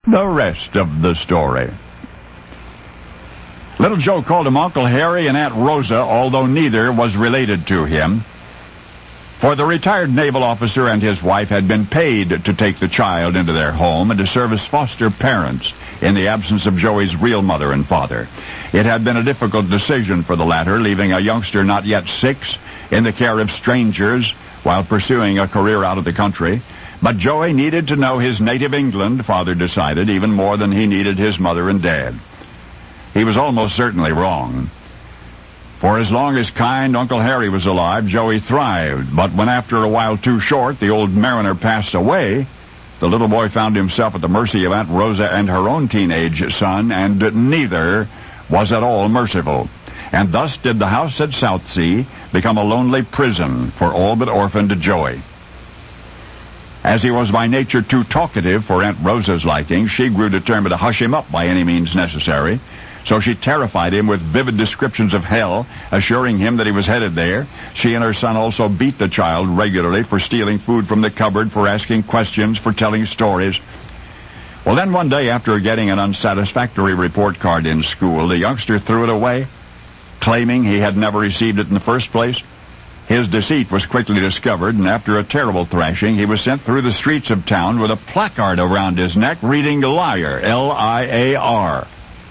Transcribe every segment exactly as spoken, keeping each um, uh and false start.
the rest of the story. Little Joe called him Uncle Harry and Aunt Rosa, although neither was related to him. For the retired naval officer and his wife had been paid to take the child into their home and to serve as foster parents in the absence of Joey's real mother and father. It had been a difficult decision for the latter, leaving a youngster not yet six in the care of strangers while pursuing a career out of the country. But Joey needed to know his native England, Father decided, even more than he needed his mother and dad. He was almost certainly wrong. For as long as kind Uncle Harry was alive, Joey thrived. But when after a while too short the old mariner passed away, the little boy found himself at the mercy of Aunt Rosa and her own teenage son, and neither was at all merciful. And thus did the house at Southsea become a lonely prison for all but orphaned Joey. As he was by nature too talkative for Aunt Rosa's liking, she grew determined to hush him up by any means necessary. So she terrified him with vivid descriptions of hell, assuring him that he was headed there. She and her son also beat the child regularly for stealing food from the cupboard, for asking questions, for telling stories. Well, then one day, after getting an unsatisfactory report card in school, the youngster threw it away, claiming he had never received it in the first place. His deceit was quickly discovered, and after a terrible thrashing, he was sent through the streets of town with a placard around his neck reading liar, L I A R.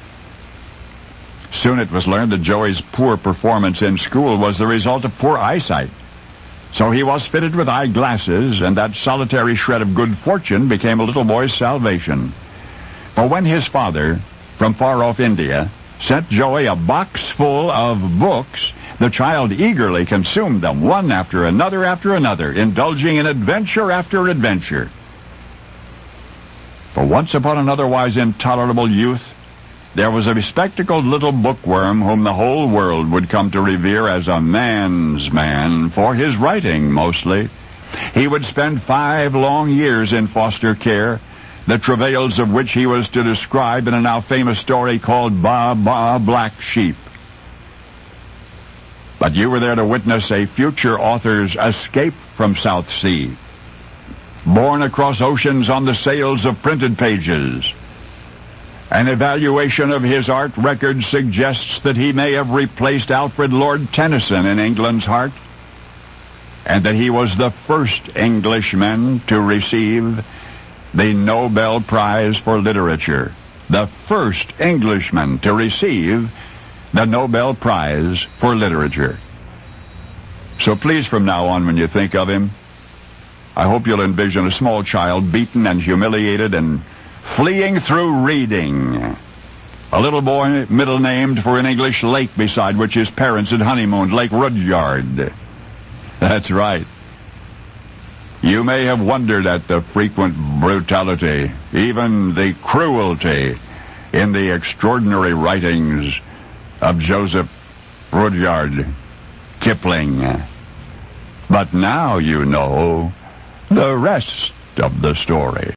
Soon it was learned that Joey's poor performance in school was the result of poor eyesight. So he was fitted with eyeglasses, and that solitary shred of good fortune became a little boy's salvation. For when his father, from far-off India, sent Joey a box full of books, the child eagerly consumed them, one after another after another, indulging in adventure after adventure. For once upon an otherwise intolerable youth, there was a bespectacled little bookworm whom the whole world would come to revere as a man's man, for his writing mostly. He would spend five long years in foster care, the travails of which he was to describe in a now famous story called Ba Ba Black Sheep. But you were there to witness a future author's escape from Southsea, borne across oceans on the sails of printed pages. An evaluation of his art record suggests that he may have replaced Alfred Lord Tennyson in England's heart, and that he was the first Englishman to receive the Nobel Prize for Literature. The first Englishman to receive the Nobel Prize for Literature. So please, from now on, when you think of him, I hope you'll envision a small child beaten and humiliated and fleeing through reading. A little boy middle-named for an English lake beside which his parents had honeymooned, Lake Rudyard. That's right. You may have wondered at the frequent brutality, even the cruelty, in the extraordinary writings of Joseph Rudyard Kipling. But now you know the rest of the story.